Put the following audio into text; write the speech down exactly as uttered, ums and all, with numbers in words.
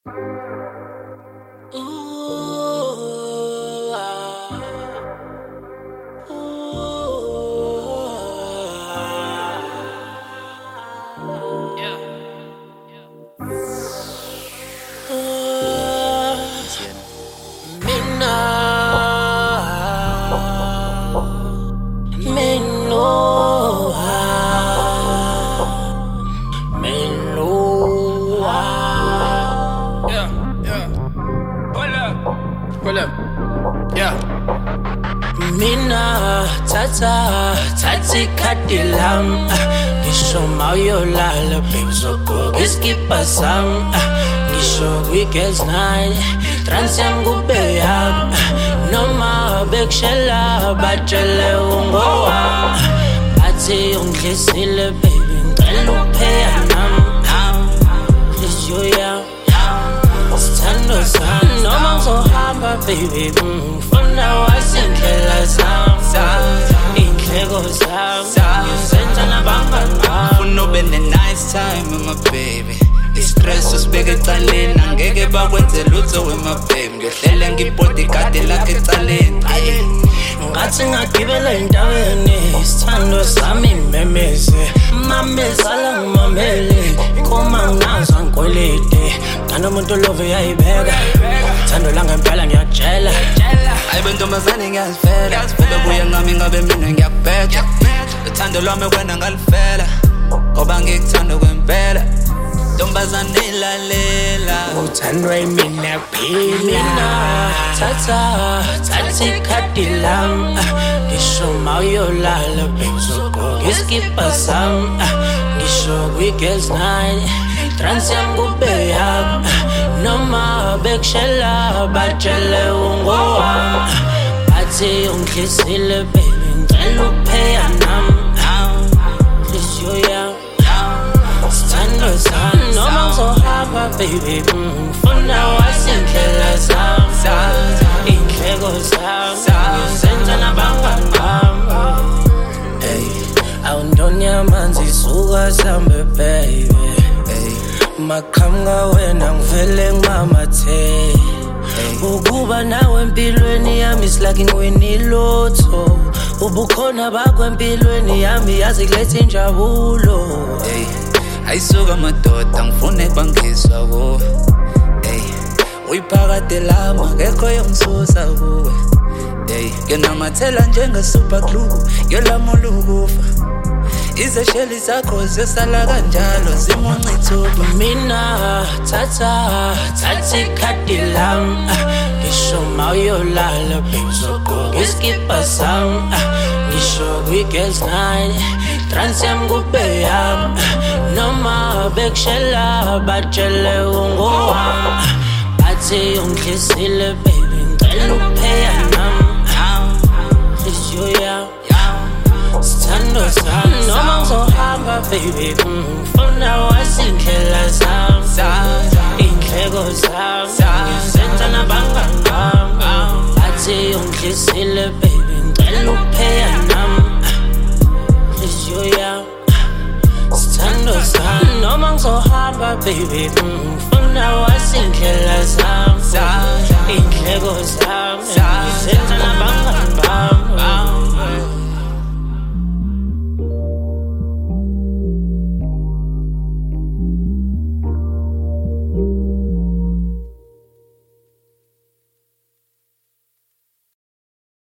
Mina tata tati kadilam Nisho mauyolala Bimzoko iskipa sam Nisho weekends night Transiam gubeyam Noma bekshela Bachele ungoa Ati unglisile baby Ngelu peyanam Please you ya Stando san Noma uzohamba baby Funa wasindlela zam Indleko zam Ngizenza nabangani Funa ube ne-nice time with my baby I-stress usibeke ecaleni Angeke bakwenze lutho with my baby Ngiyohlele ngibodyguard lakho ecaleni Ngathi ngagibela endaweni Isithando sami memeze Mamezala ngimamele Khoma nginazo angikwelede Ngane umuntu love yayibeka Thando langempela ngiyakutshela Hayibo ntombazane ngiyazifela Bebebuya ngami ngabe mina ngiyakubheja Uthando lwami wena ngalifela Ngoba ngikuthanda kwempela Ntombazane ilalela Uthandwa yimina kuphela Mina tata Tathi ikhadi lam Ngisho mawuyolala Bengizogqoka iskipa sam Ngisho weekends night Transiam kubeyam Noma bekshela Bachele ungoa Bathi ungihlisile baby Ngicela ukupheyanam Please you ya Stando san Noma uzohamba baby Funa wasindlela zam Indleko zam Ngizenza nabangani bami Awundoni amanzi suka sambe baby Makhamga wena ngivele ngimamathe Ukuba nawe empilweni yami is like ngiwini lotho Ubukhona bakho empilweni yami yazi kuletha injabulo Ayisuka madoda ngifune bangizwa kuwe Uyiphakade lama ngekho yongisusa kuwe Nginamathela njenge-super glue Ngiyolamula ukufa Izesheli zakho zesala kanjalo zimuncithuba Mina tata tathi ikhadi lam Ngisho mawuyolala Bengizogqoka iskipa sam Ngisho weekends night Transiam kubeyam Noma bekshela Bachele ungoa Bathi ungihlisile baby Ngicela ukupheyanam Please you ya Stando san Noma uzohamba baby Funa wasindlela zam Indleko zam Ngizenza nabangani bami Bathi ungihlisile baby Ngicela ukupheyanam Please you ya Stando san Noma uzohamba baby Funa wasindlela zam Indleko zam Ngizenza nabangani bami